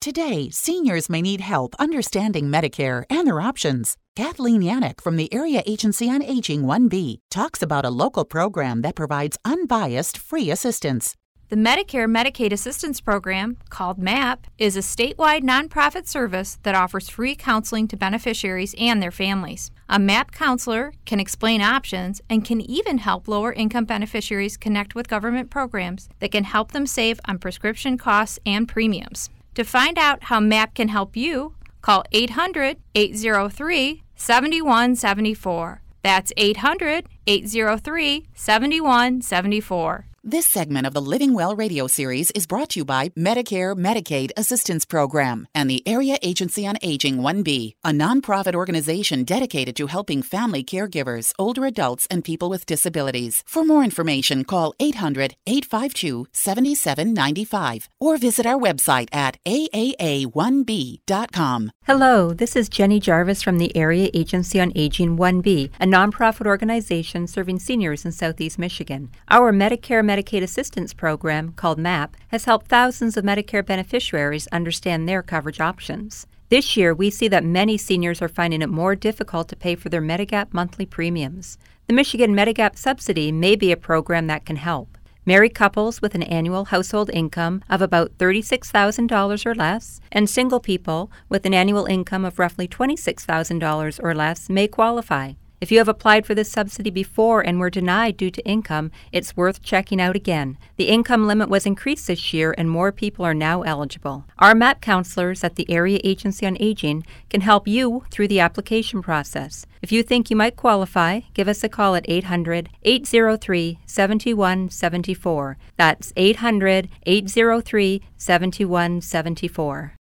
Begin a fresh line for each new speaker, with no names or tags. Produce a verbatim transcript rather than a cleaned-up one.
Today, seniors may need help understanding Medicare and their options. Kathleen Yannick from the Area Agency on Aging one B talks about a local program that provides unbiased free assistance.
The Medicare Medicaid Assistance Program, called MAP, is a statewide nonprofit service that offers free counseling to beneficiaries and their families. A MAP counselor can explain options and can even help lower-income beneficiaries connect with government programs that can help them save on prescription costs and premiums. To find out how MAP can help you, call eight hundred, eight oh three, seven one seven four. That's eight hundred, eight oh three, seven one seven four.
This segment of the Living Well radio series is brought to you by Medicare Medicaid Assistance Program and the Area Agency on Aging one B, a nonprofit organization dedicated to helping family caregivers, older adults, and people with disabilities. For more information, call eight hundred, eight five two, seven seven nine five or visit our website at A A A one B dot com.
Hello, this is Jenny Jarvis from the Area Agency on Aging one B, a nonprofit organization serving seniors in Southeast Michigan. Our Medicare Medicaid Assistance Program, called MAP, has helped thousands of Medicare beneficiaries understand their coverage options. This year, we see that many seniors are finding it more difficult to pay for their Medigap monthly premiums. The Michigan Medigap subsidy may be a program that can help. Married couples with an annual household income of about thirty-six thousand dollars or less, and single people with an annual income of roughly twenty-six thousand dollars or less may qualify. If you have applied for this subsidy before and were denied due to income, it's worth checking out again. The income limit was increased this year and more people are now eligible. Our MAP counselors at the Area Agency on Aging can help you through the application process. If you think you might qualify, give us a call at eight hundred, eight oh three, seven one seven four. That's eight hundred, eight oh three, seven one seven four.